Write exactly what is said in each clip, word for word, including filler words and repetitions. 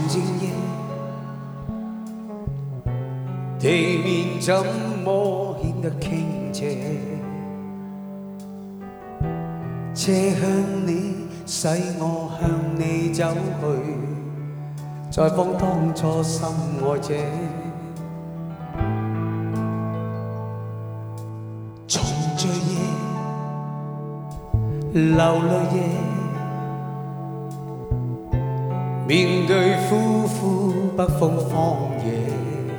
静夜，地面怎麼顯得傾斜？斜向你，使我向你走去，再訪當初心愛者。重聚夜，流淚夜，面對呼呼北風荒野。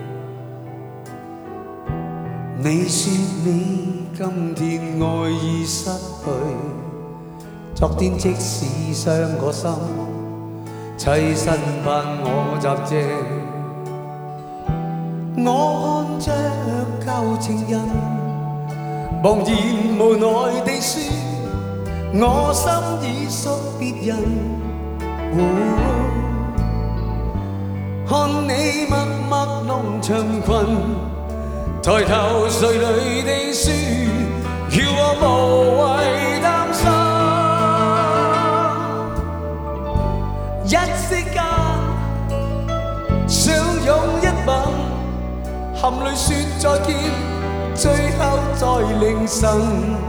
你說你今天愛已失去，昨天即使傷我心，棲身盼我暫借。我看着舊情人，茫然無奈地說，我心已屬別人。哦，看你默默弄長裙，抬頭垂淚地說，叫我無謂擔心。一息間，相擁一吻，含淚說再見，最後在凌晨。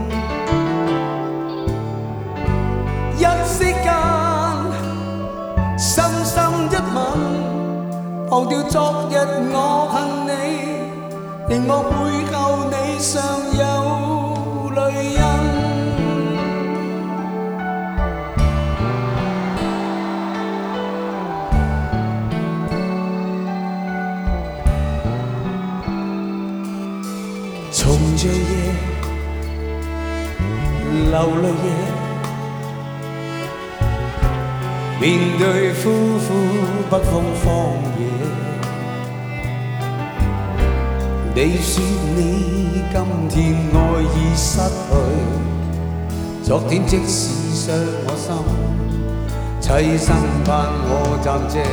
一息間，深深一吻，忘掉昨日我恨你，凝望背後你尚有淚印。重聚夜，流淚夜，面對呼呼北風荒野。你說你今天愛已失去，昨天即使傷我心，棲身盼我暫借。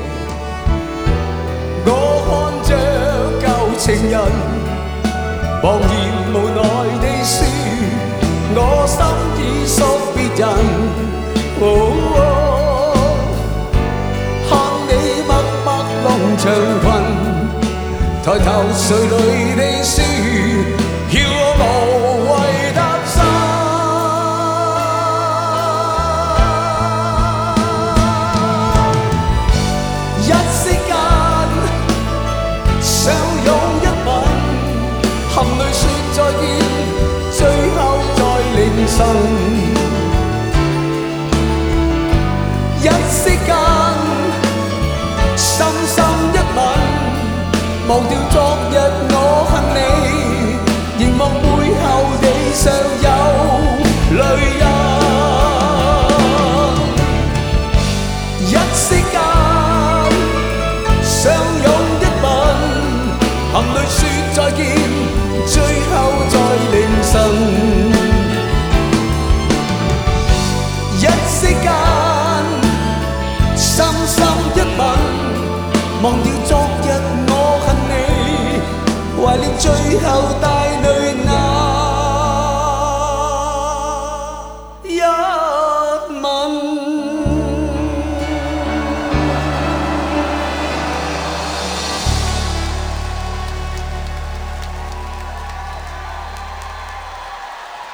我看着舊情人，茫然無奈地說，我心已屬別人。哦哦，看你默默弄長裙，抬頭垂淚地說，叫我無謂擔心。一息間，相擁一吻，含淚說再見，最後在凌晨。一息間，深深一吻，忘掉昨日我恨你，凝望背後你尚有淚印。